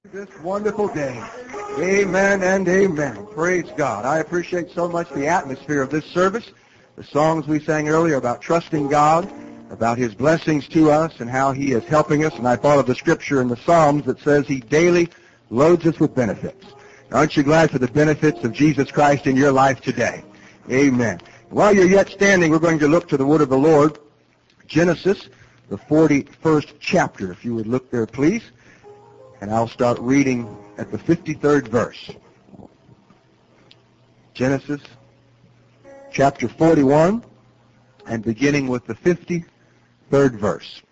This wonderful day. Amen and amen. Praise God. I appreciate so much the atmosphere of this service. The songs we sang earlier about trusting God, about His blessings to us and how He is helping us. And I thought of the scripture in the Psalms that says He daily loads us with benefits. Aren't you glad for the benefits of Jesus Christ in your life today? Amen. While you're yet standing, we're going to look to the word of the Lord. Genesis, the 41st chapter. If you would look there, please. And I'll start reading at the 53rd verse. Genesis chapter 41 and beginning with the 53rd verse.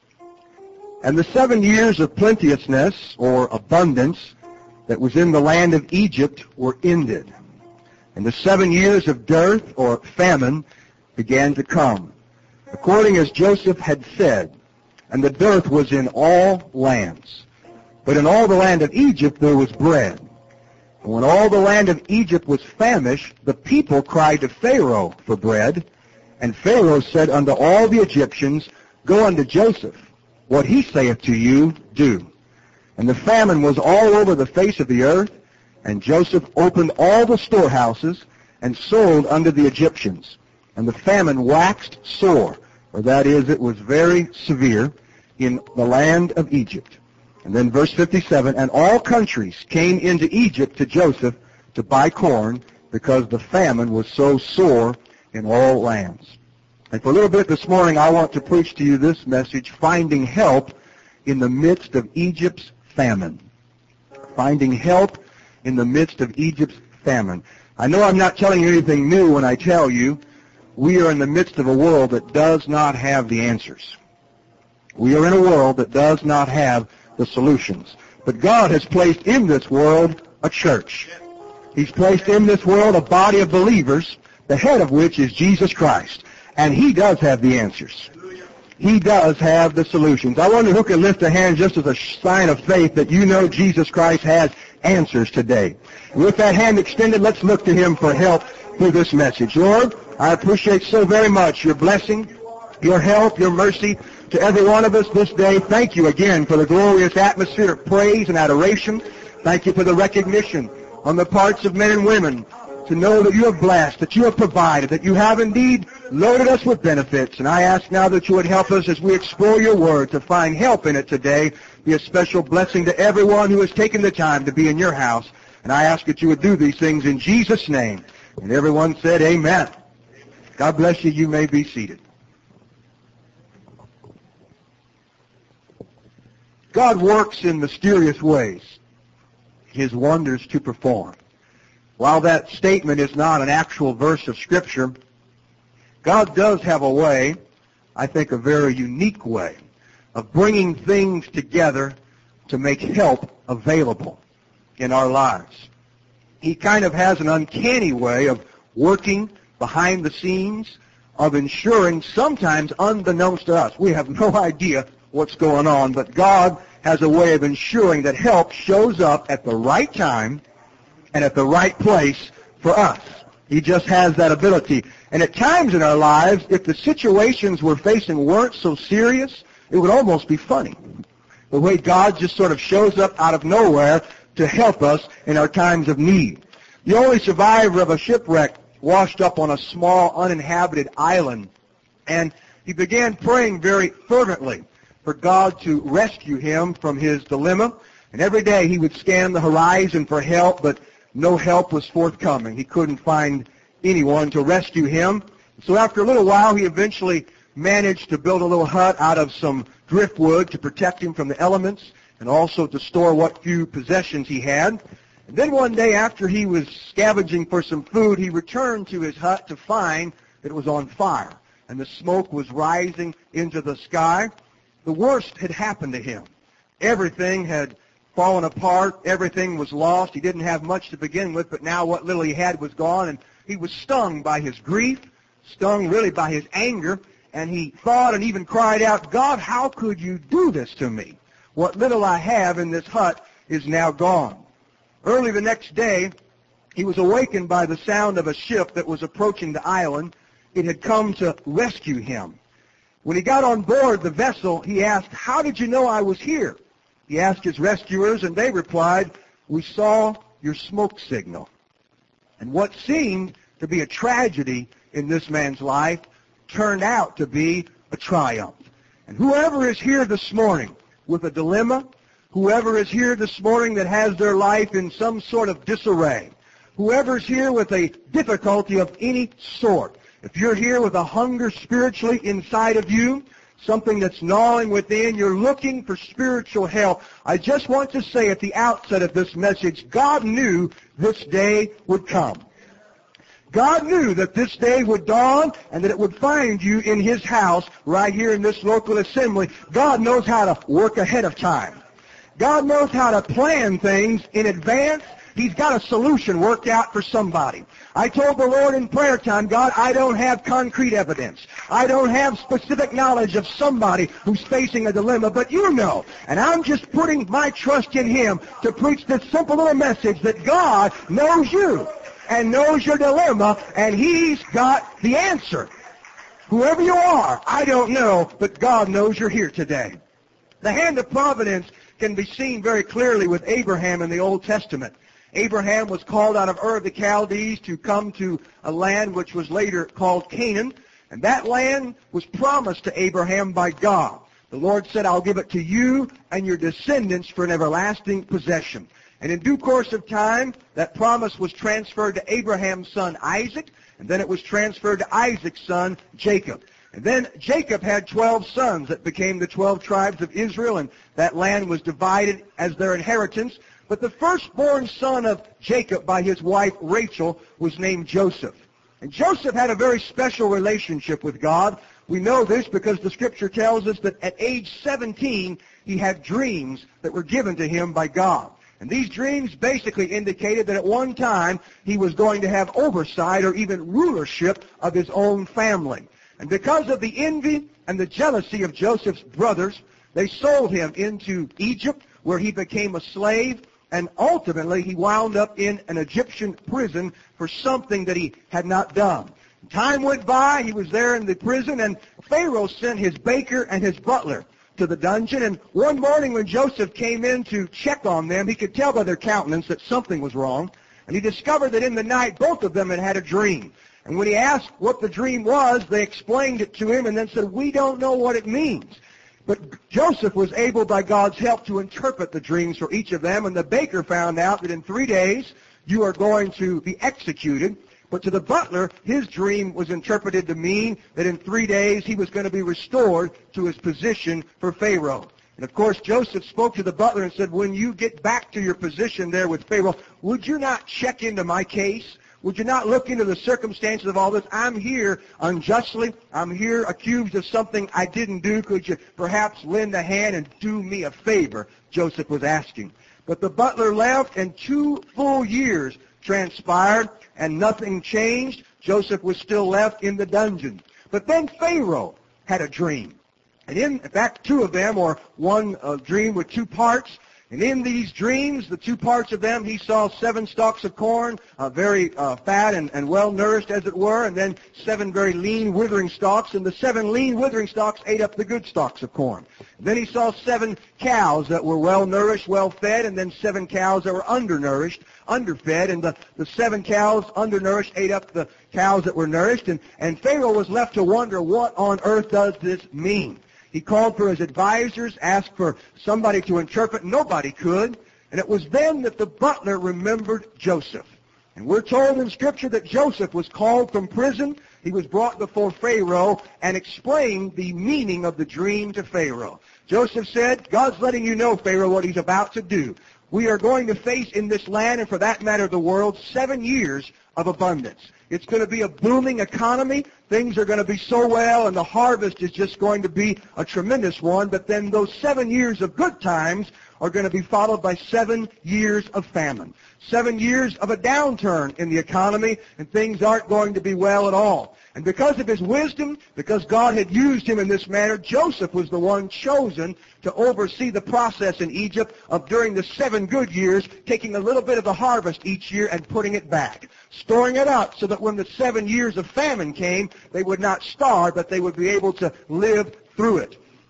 And the 7 years of plenteousness or abundance that was in the land of Egypt were ended. And the 7 years of dearth or famine began to come, according as Joseph had said, and the dearth was in all lands. But in all the land of Egypt there was bread. And when all the land of Egypt was famished, the people cried to Pharaoh for bread. And Pharaoh said unto all the Egyptians, Go unto Joseph. What he saith to you, do. And the famine was all over the face of the earth. And Joseph opened all the storehouses and sold unto the Egyptians. And the famine waxed sore, or that is, it was very severe, in the land of Egypt. And then verse 57, and all countries came into Egypt to Joseph to buy corn, because the famine was so sore in all lands. And for a little bit this morning, I want to preach to you this message, finding help in the midst of Egypt's famine. Finding help in the midst of Egypt's famine. I know I'm not telling you anything new when I tell you we are in the midst of a world that does not have the answers. We are in a world that does not have the solutions. But God has placed in this world a church. He's placed in this world a body of believers, the head of which is Jesus Christ. And He does have the answers. He does have the solutions. I wonder who can lift a hand just as a sign of faith that you know Jesus Christ has answers today. With that hand extended, let's look to Him for help through this message. Lord, I appreciate so very much your blessing, your help, your mercy to every one of us this day. Thank you again for the glorious atmosphere of praise and adoration. Thank you for the recognition on the parts of men and women to know that you have blessed, that you have provided, that you have indeed loaded us with benefits. And I ask now that you would help us as we explore your word to find help in it today. Be a special blessing to everyone who has taken the time to be in your house. And I ask that you would do these things in Jesus' name. And everyone said amen. God bless you. You may be seated. God works in mysterious ways, His wonders to perform. While that statement is not an actual verse of Scripture, God does have a way, I think a very unique way, of bringing things together to make help available in our lives. He kind of has an uncanny way of working behind the scenes, of ensuring, sometimes unbeknownst to us, we have no idea what's going on, but God has a way of ensuring that help shows up at the right time and at the right place for us. He just has that ability. And at times in our lives, if the situations we're facing weren't so serious, it would almost be funny. The way God just sort of shows up out of nowhere to help us in our times of need. The only survivor of a shipwreck washed up on a small uninhabited island, and he began praying very fervently for God to rescue him from his dilemma. And every day he would scan the horizon for help, but no help was forthcoming. He couldn't find anyone to rescue him. So after a little while, he eventually managed to build a little hut out of some driftwood to protect him from the elements and also to store what few possessions he had. And then one day, after he was scavenging for some food, he returned to his hut to find that it was on fire, and the smoke was rising into the sky. The worst had happened to him. Everything had fallen apart. Everything was lost. He didn't have much to begin with, but now what little he had was gone, and he was stung by his grief, stung really by his anger, and he thought and even cried out, God, how could you do this to me? What little I have in this hut is now gone. Early the next day, he was awakened by the sound of a ship that was approaching the island. It had come to rescue him. When he got on board the vessel, he asked, how did you know I was here? He asked his rescuers, and they replied, "We saw your smoke signal." And what seemed to be a tragedy in this man's life turned out to be a triumph. And whoever is here this morning with a dilemma, whoever is here this morning that has their life in some sort of disarray, whoever's here with a difficulty of any sort, if you're here with a hunger spiritually inside of you, something that's gnawing within, you're looking for spiritual help, I just want to say at the outset of this message, God knew this day would come. God knew that this day would dawn and that it would find you in His house right here in this local assembly. God knows how to work ahead of time. God knows how to plan things in advance. He's got a solution worked out for somebody. I told the Lord in prayer time, God, I don't have concrete evidence. I don't have specific knowledge of somebody who's facing a dilemma, but you know. And I'm just putting my trust in Him to preach this simple little message that God knows you and knows your dilemma, and He's got the answer. Whoever you are, I don't know, but God knows you're here today. The hand of providence can be seen very clearly with Abraham in the Old Testament. Abraham was called out of Ur of the Chaldees to come to a land which was later called Canaan, and that land was promised to Abraham by God. The Lord said, I'll give it to you and your descendants for an everlasting possession. And in due course of time, that promise was transferred to Abraham's son Isaac, and then it was transferred to Isaac's son Jacob. And then Jacob had 12 sons that became the 12 tribes of Israel, and that land was divided as their inheritance. But the firstborn son of Jacob by his wife Rachel was named Joseph. And Joseph had a very special relationship with God. We know this because the Scripture tells us that at age 17, he had dreams that were given to him by God. And these dreams basically indicated that at one time he was going to have oversight or even rulership of his own family. And because of the envy and the jealousy of Joseph's brothers, they sold him into Egypt, where he became a slave, and ultimately he wound up in an Egyptian prison for something that he had not done. Time went by, he was there in the prison, and Pharaoh sent his baker and his butler to the dungeon, and one morning when Joseph came in to check on them, he could tell by their countenance that something was wrong, and he discovered that in the night both of them had had a dream. And when he asked what the dream was, they explained it to him and then said, we don't know what it means. But Joseph was able, by God's help, to interpret the dreams for each of them, and the baker found out that in 3 days you are going to be executed. But to the butler, his dream was interpreted to mean that in 3 days he was going to be restored to his position for Pharaoh. And of course, Joseph spoke to the butler and said, when you get back to your position there with Pharaoh, would you not check into my case? Would you not look into the circumstances of all this? I'm here unjustly. I'm here accused of something I didn't do. Could you perhaps lend a hand and do me a favor? Joseph was asking. But the butler left, and 2 full years transpired, and nothing changed. Joseph was still left in the dungeon. But then Pharaoh had a dream. And in fact, 2 of them, or one dream with 2 parts. And in these dreams, the 2 parts of them, he saw 7 stalks of corn, very fat and well-nourished, as it were, and then 7 very lean, withering stalks, and the 7 lean, withering stalks ate up the good stalks of corn. And then he saw 7 cows that were well-nourished, well-fed, and then 7 cows that were undernourished, underfed, and the 7 cows undernourished ate up the cows that were nourished, and Pharaoh was left to wonder, what on earth does this mean? He called for his advisors, asked for somebody to interpret. Nobody could. And it was then that the butler remembered Joseph. And we're told in Scripture that Joseph was called from prison. He was brought before Pharaoh and explained the meaning of the dream to Pharaoh. Joseph said, God's letting you know, Pharaoh, what He's about to do. We are going to face in this land, and for that matter the world, 7 years of abundance. It's going to be a booming economy. Things are going to be so well, and the harvest is just going to be a tremendous one. But then those 7 years of good times are going to be followed by 7 years of famine. 7 years of a downturn in the economy, and things aren't going to be well at all. And because of his wisdom, because God had used him in this manner, Joseph was the one chosen to oversee the process in Egypt of, during the 7 good years, taking a little bit of the harvest each year and putting it back, storing it up so that when the 7 years of famine came, they would not starve, but they would be able to live through it.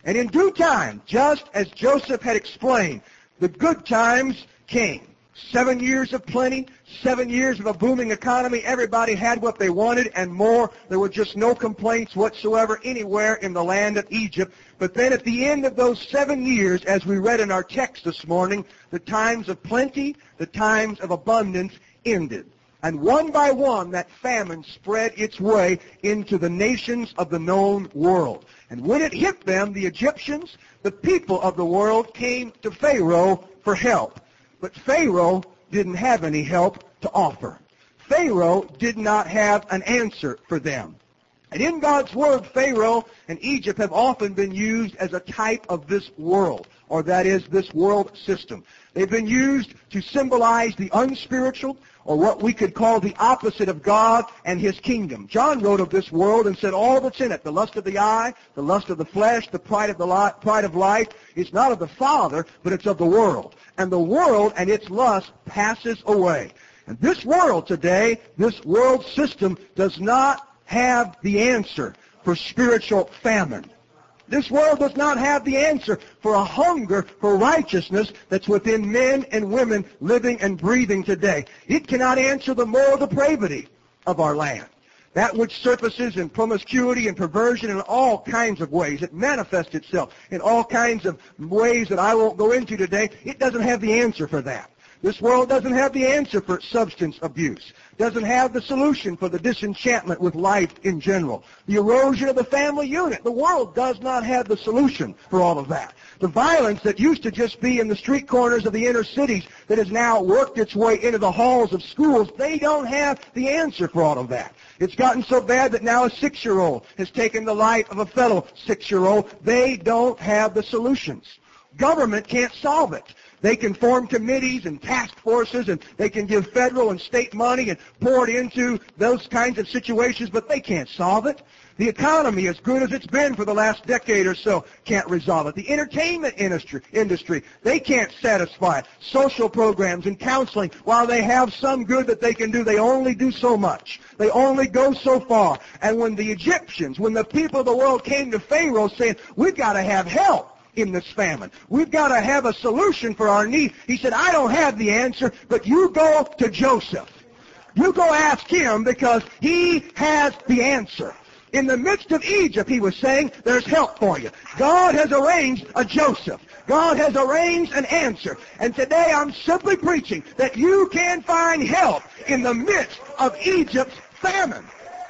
And in due time, just as Joseph had explained, the good times came. 7 years of plenty, 7 years of a booming economy. Everybody had what they wanted and more. There were just no complaints whatsoever anywhere in the land of Egypt. But then at the end of those 7 years, as we read in our text this morning, the times of plenty, the times of abundance ended. And one by one, that famine spread its way into the nations of the known world. And when it hit them, the Egyptians, the people of the world, came to Pharaoh for help. But Pharaoh didn't have any help to offer. Pharaoh did not have an answer for them. And in God's Word, Pharaoh and Egypt have often been used as a type of this world, or that is, this world system. They've been used to symbolize the unspiritual, or what we could call the opposite of God and His kingdom. John wrote of this world and said all that's in it, the lust of the eye, the lust of the flesh, the pride of life, it's not of the Father, but it's of the world. And the world and its lust passes away. And this world today, this world system, does not have the answer for spiritual famine. This world does not have the answer for a hunger for righteousness that's within men and women living and breathing today. It cannot answer the moral depravity of our land. That which surfaces in promiscuity and perversion in all kinds of ways. It manifests itself in all kinds of ways that I won't go into today. It doesn't have the answer for that. This world doesn't have the answer for substance abuse. Doesn't have the solution for the disenchantment with life in general. The erosion of the family unit. The world does not have the solution for all of that. The violence that used to just be in the street corners of the inner cities that has now worked its way into the halls of schools, they don't have the answer for all of that. It's gotten so bad that now a 6-year-old has taken the life of a fellow 6-year-old. They don't have the solutions. Government can't solve it. They can form committees and task forces, and they can give federal and state money and pour it into those kinds of situations, but they can't solve it. The economy, as good as it's been for the last decade or so, can't resolve it. The entertainment industry, they can't satisfy it. Social programs and counseling, while they have some good that they can do, they only do so much. They only go so far. And when the Egyptians, when the people of the world came to Pharaoh saying, we've got to have help in this famine. We've got to have a solution for our need. He said, I don't have the answer, but you go to Joseph. You go ask him because he has the answer. In the midst of Egypt, he was saying, there's help for you. God has arranged a Joseph. God has arranged an answer. And today I'm simply preaching that you can find help in the midst of Egypt's famine.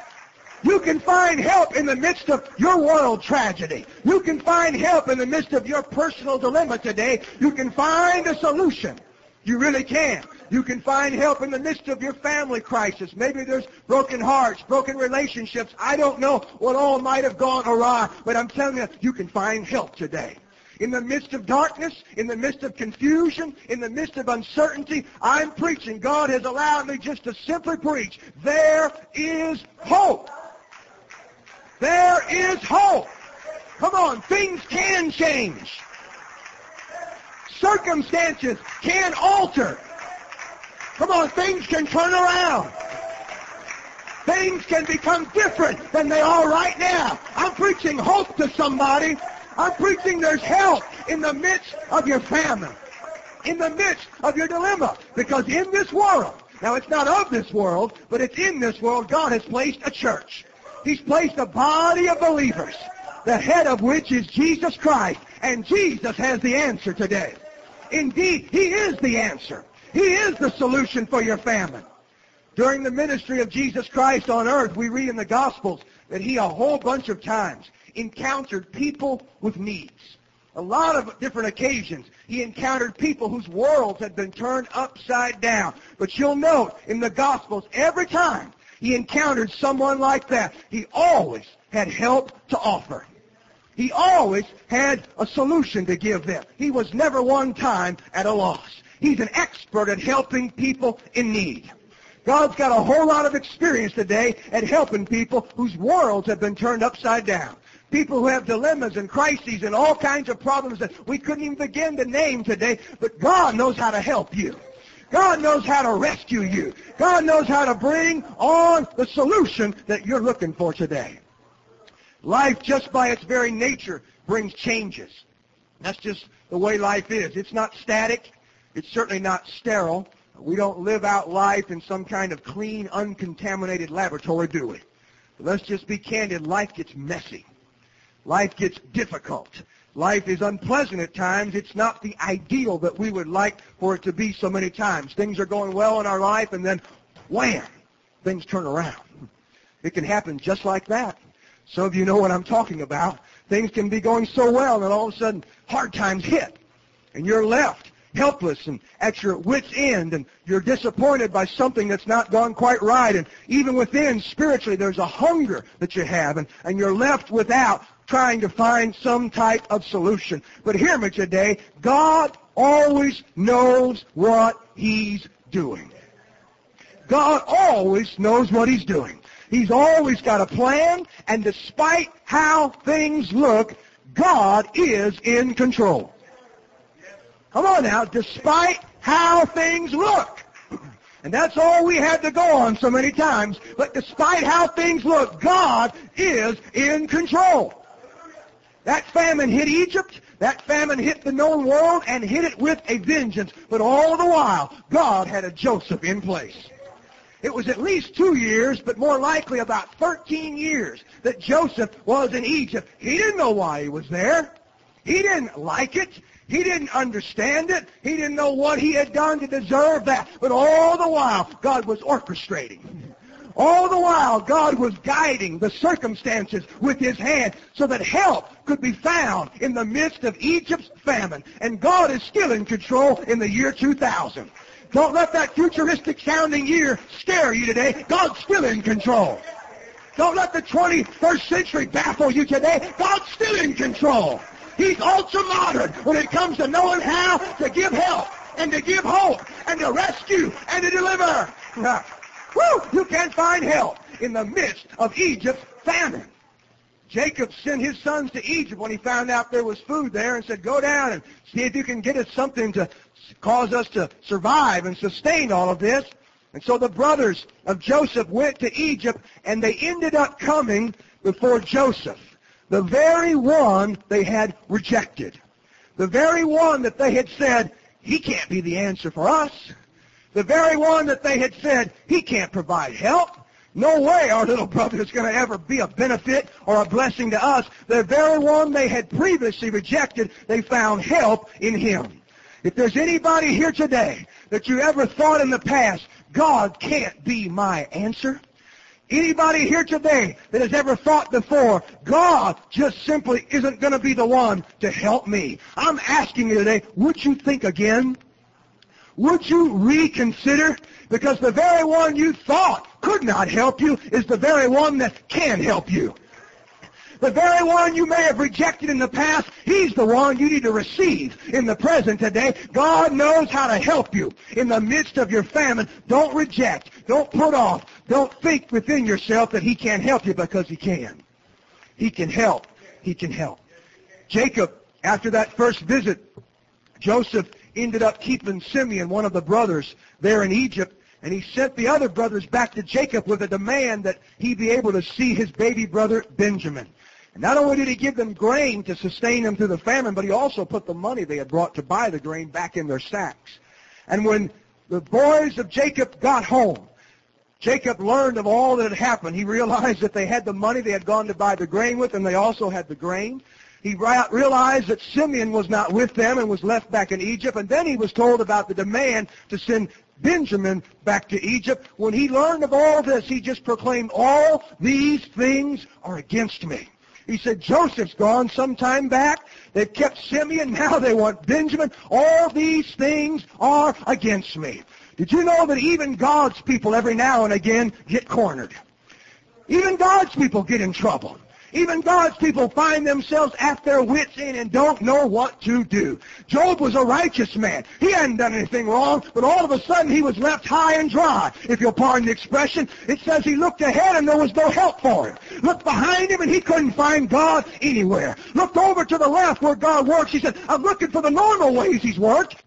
You can find help in the midst of your world tragedy. You can find help in the midst of your personal dilemma today. You can find a solution. You really can. You can find help in the midst of your family crisis. Maybe there's broken hearts, broken relationships. I don't know what all might have gone awry, but I'm telling you, you can find help today. In the midst of darkness, in the midst of confusion, in the midst of uncertainty, I'm preaching. God has allowed me just to simply preach. There is hope. There is hope. Come on, things can change. Circumstances can alter. Come on, things can turn around. Things can become different than they are right now. I'm preaching hope to somebody. I'm preaching there's help in the midst of your famine, in the midst of your dilemma. Because in this world, now it's not of this world, but it's in this world, God has placed a church. He's placed a body of believers, the head of which is Jesus Christ. And Jesus has the answer today. Indeed, He is the answer. He is the solution for your famine. During the ministry of Jesus Christ on earth, we read in the Gospels that He a whole bunch of times encountered people with needs. A lot of different occasions, He encountered people whose worlds had been turned upside down. But you'll note in the Gospels, every time He encountered someone like that, He always had help to offer. He always had a solution to give them. He was never one time at a loss. He's an expert at helping people in need. God's got a whole lot of experience today at helping people whose worlds have been turned upside down. People who have dilemmas and crises and all kinds of problems that we couldn't even begin to name today, but God knows how to help you. God knows how to rescue you. God knows how to bring on the solution that you're looking for today. Life, just by its very nature, brings changes. That's just the way life is. It's not static. It's certainly not sterile. We don't live out life in some kind of clean, uncontaminated laboratory, do we? But let's just be candid. Life gets messy. Life gets difficult. Life is unpleasant at times. It's not the ideal that we would like for it to be so many times. Things are going well in our life, and then, wham, things turn around. It can happen just like that. Some of you know what I'm talking about. Things can be going so well, and then all of a sudden, hard times hit, and you're left helpless and at your wit's end, and you're disappointed by something that's not gone quite right, and even within, spiritually, there's a hunger that you have, and you're left without trying to find some type of solution. But hear me today, God always knows what He's doing. God always knows what He's doing. He's always got a plan, and despite how things look, God is in control. Come on now, despite how things look. And that's all we had to go on so many times. But despite how things look, God is in control. That famine hit Egypt. That famine hit the known world and hit it with a vengeance. But all the while, God had a Joseph in place. It was at least 2 years, but more likely about 13 years that Joseph was in Egypt. He didn't know why he was there. He didn't like it. He didn't understand it. He didn't know what he had done to deserve that. But all the while, God was orchestrating. All the while, God was guiding the circumstances with His hand so that help could be found in the midst of Egypt's famine. And God is still in control in the year 2000. Don't let that futuristic sounding year scare you today. God's still in control. Don't let the 21st century baffle you today. God's still in control. He's ultra-modern when it comes to knowing how to give help and to give hope and to rescue and to deliver. Woo! You can't find help in the midst of Egypt's famine. Jacob sent his sons to Egypt when he found out there was food there and said, go down and see if you can get us something to cause us to survive and sustain all of this. And so the brothers of Joseph went to Egypt, and they ended up coming before Joseph, the very one they had rejected, the very one that they had said, he can't be the answer for us, the very one that they had said, he can't provide help. No way our little brother is going to ever be a benefit or a blessing to us. The very one they had previously rejected, they found help in him. If there's anybody here today that you ever thought in the past, God can't be my answer. Anybody here today that has ever thought before, God just simply isn't going to be the one to help me. I'm asking you today, would you think again? Would you reconsider? Because the very one you thought could not help you is the very one that can help you. The very one you may have rejected in the past, He's the one you need to receive in the present today. God knows how to help you in the midst of your famine. Don't reject. Don't put off. Don't think within yourself that He can't help you, because He can. He can help. He can help. Jacob, after that first visit, Joseph ended up keeping Simeon, one of the brothers, there in Egypt, and he sent the other brothers back to Jacob with a demand that he be able to see his baby brother Benjamin. And not only did he give them grain to sustain them through the famine, but he also put the money they had brought to buy the grain back in their sacks. And when the boys of Jacob got home, Jacob learned of all that had happened. He realized that they had the money they had gone to buy the grain with, and they also had the grain. He realized that Simeon was not with them and was left back in Egypt. And then he was told about the demand to send Benjamin back to Egypt. When he learned of all this, he just proclaimed, all these things are against me. He said, Joseph's gone some time back. They've kept Simeon. Now they want Benjamin. All these things are against me. Did you know that even God's people every now and again get cornered? Even God's people get in trouble. Even God's people find themselves at their wits' end and don't know what to do. Job was a righteous man. He hadn't done anything wrong, but all of a sudden he was left high and dry, if you'll pardon the expression. It says he looked ahead and there was no help for him. Looked behind him and he couldn't find God anywhere. Looked over to the left where God works. He said, I'm looking for the normal ways He's worked.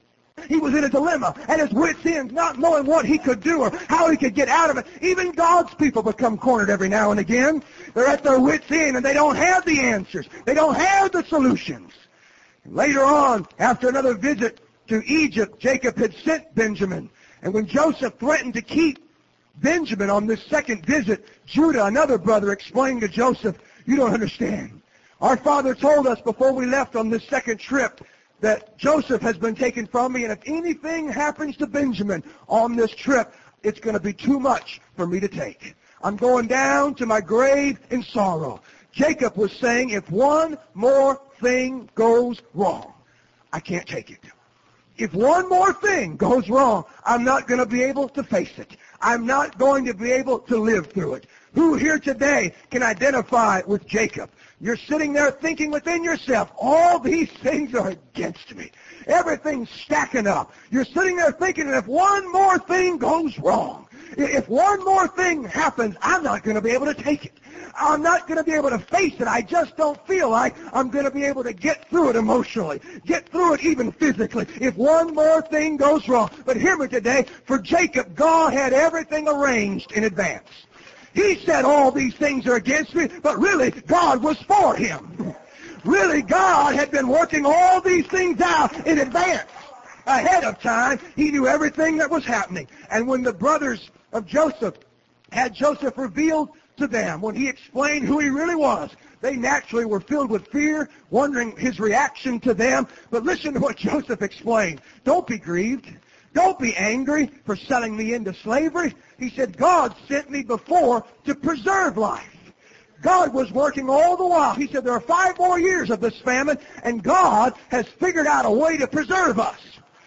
He was in a dilemma at his wit's end, not knowing what he could do or how he could get out of it. Even God's people become cornered every now and again. They're at their wit's end and they don't have the answers. They don't have the solutions. And later on, after another visit to Egypt, Jacob had sent Benjamin. And when Joseph threatened to keep Benjamin on this second visit, Judah, another brother, explained to Joseph, "You don't understand. Our father told us before we left on this second trip that Joseph has been taken from me, and if anything happens to Benjamin on this trip, it's going to be too much for me to take. I'm going down to my grave in sorrow." Jacob was saying, if one more thing goes wrong, I can't take it. If one more thing goes wrong, I'm not going to be able to face it. I'm not going to be able to live through it. Who here today can identify with Jacob? You're sitting there thinking within yourself, all these things are against me. Everything's stacking up. You're sitting there thinking, if one more thing goes wrong, if one more thing happens, I'm not going to be able to take it. I'm not going to be able to face it. I just don't feel like I'm going to be able to get through it emotionally, get through it even physically, if one more thing goes wrong. But hear me today, for Jacob, God had everything arranged in advance. He said all these things are against me, but really, God was for him. Really, God had been working all these things out in advance. Ahead of time, he knew everything that was happening. And when the brothers of Joseph had Joseph revealed to them, when he explained who he really was, they naturally were filled with fear, wondering his reaction to them. But listen to what Joseph explained. Don't be grieved. Don't be angry for selling me into slavery. He said, God sent me before to preserve life. God was working all the while. He said, there are 5 more years of this famine, and God has figured out a way to preserve us.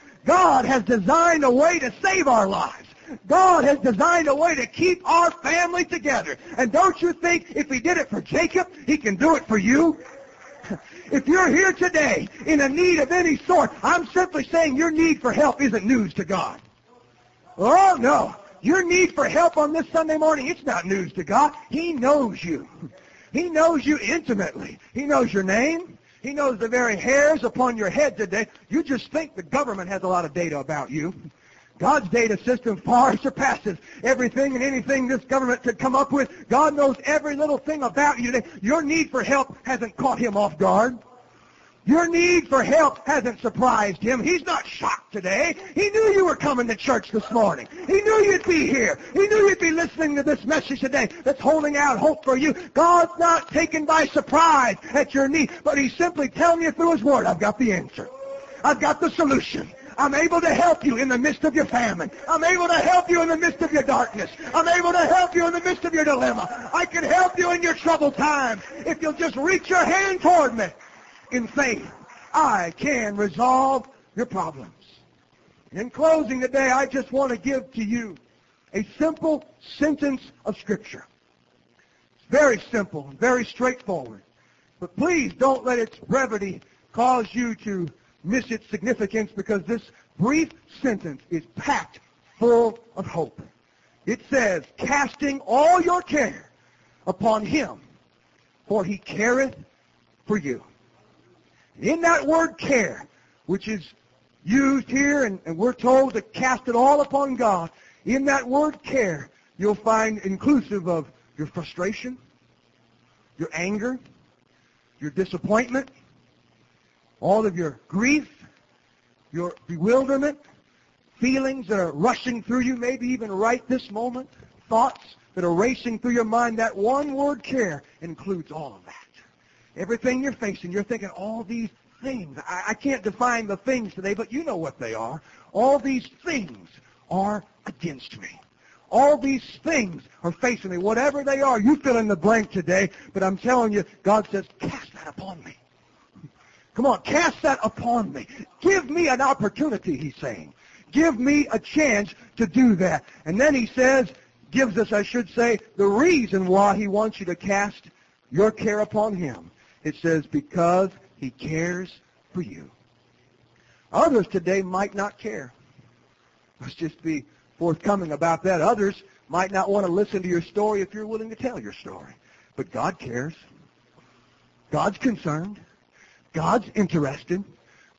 God has designed a way to save our lives. God has designed a way to keep our family together. And don't you think if he did it for Jacob, he can do it for you? If you're here today in a need of any sort, I'm simply saying your need for help isn't news to God. Oh, no. Your need for help on this Sunday morning, it's not news to God. He knows you. He knows you intimately. He knows your name. He knows the very hairs upon your head today. You just think the government has a lot of data about you. God's data system far surpasses everything and anything this government could come up with. God knows every little thing about you today. Your need for help hasn't caught him off guard. Your need for help hasn't surprised him. He's not shocked today. He knew you were coming to church this morning. He knew you'd be here. He knew you'd be listening to this message today that's holding out hope for you. God's not taken by surprise at your need, but he's simply telling you through his word, I've got the answer. I've got the solution. I'm able to help you in the midst of your famine. I'm able to help you in the midst of your darkness. I'm able to help you in the midst of your dilemma. I can help you in your troubled times if you'll just reach your hand toward me. In faith, I can resolve your problems. In closing today, I just want to give to you a simple sentence of Scripture. It's very simple, very straightforward. But please don't let its brevity cause you to miss its significance, because this brief sentence is packed full of hope. It says, casting all your care upon him, for he careth for you. In that word care, which is used here, and we're told to cast it all upon God, in that word care, you'll find inclusive of your frustration, your anger, your disappointment, all of your grief, your bewilderment, feelings that are rushing through you, maybe even right this moment, thoughts that are racing through your mind. That one word care includes all of that. Everything you're facing, you're thinking all these things. I can't define the things today, but you know what they are. All these things are against me. All these things are facing me. Whatever they are, you fill in the blank today, but I'm telling you, God says, cast that upon me. Come on, cast that upon me. Give me an opportunity, he's saying. Give me a chance to do that. And then he says, gives us, I should say, the reason why he wants you to cast your care upon him. It says, because he cares for you. Others today might not care. Let's just be forthcoming about that. Others might not want to listen to your story if you're willing to tell your story. But God cares. God's concerned. God's interested.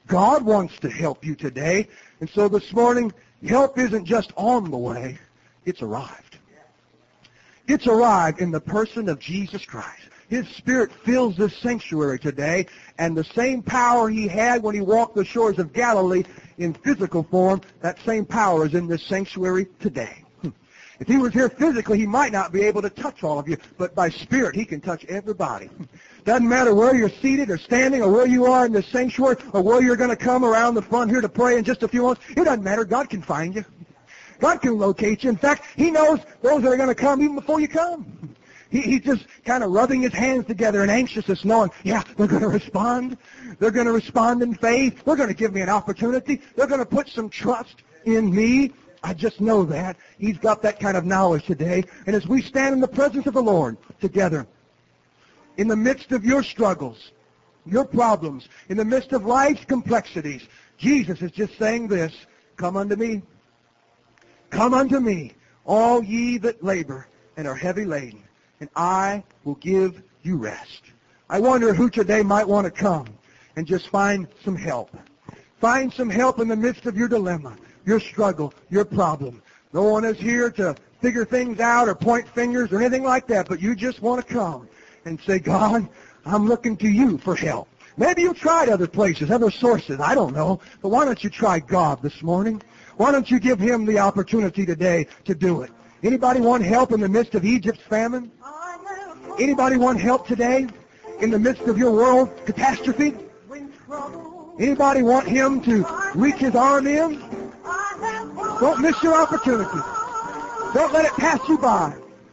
God wants to help you today. And so this morning, help isn't just on the way, it's arrived. It's arrived in the person of Jesus Christ. His Spirit fills this sanctuary today, and the same power He had when He walked the shores of Galilee in physical form, that same power is in this sanctuary today. If He was here physically, He might not be able to touch all of you, but by Spirit, He can touch everybody. Doesn't matter where you're seated or standing or where you are in the sanctuary or where you're going to come around the front here to pray in just a few moments. It doesn't matter. God can find you. God can locate you. In fact, He knows those that are going to come even before you come. He's just kind of rubbing His hands together in anxiousness, knowing, yeah, they're going to respond. They're going to respond in faith. They're going to give me an opportunity. They're going to put some trust in me. I just know that. He's got that kind of knowledge today. And as we stand in the presence of the Lord together, in the midst of your struggles, your problems, in the midst of life's complexities, Jesus is just saying this, come unto me. Come unto me, all ye that labor and are heavy laden, and I will give you rest. I wonder who today might want to come and just find some help. Find some help in the midst of your dilemma, your struggle, your problem. No one is here to figure things out or point fingers or anything like that, but you just want to come and say, God, I'm looking to you for help. Maybe you've tried other places, other sources, I don't know, but why don't you try God this morning? Why don't you give Him the opportunity today to do it? Anybody want help in the midst of Egypt's famine? Anybody want help today in the midst of your world catastrophe? Anybody want Him to reach His arm in? Don't miss your opportunity. Don't let it pass you by.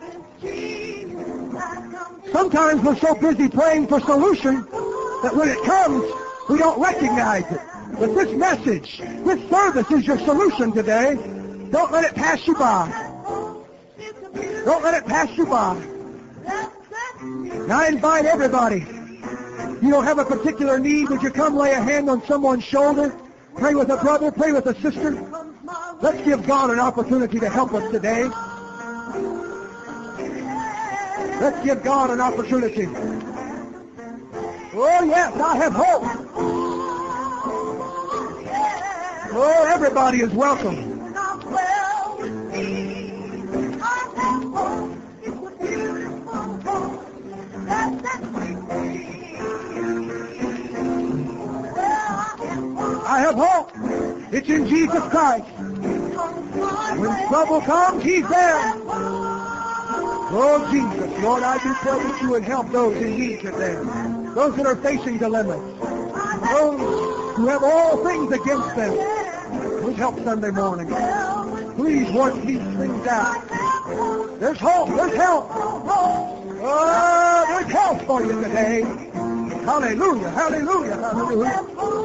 Sometimes we're so busy praying for solution that when it comes, we don't recognize it. But this message, this service is your solution today. Don't let it pass you by. Don't let it pass you by. Now I invite everybody. You don't have a particular need, would you come lay a hand on someone's shoulder? Pray with a brother, pray with a sister. Let's give God an opportunity to help us today. Let's give God an opportunity. Oh yes, I have hope. Oh, everybody is welcome. I have hope. It's in Jesus Christ. When trouble comes, He's there. Oh, Jesus, Lord, I do pray that you would help those in need today. Those that are facing dilemmas. Those who have all things against them. Please help Sunday morning. Please work these things out. There's hope. There's help. Oh, there's help for you today. Hallelujah. Hallelujah. Hallelujah.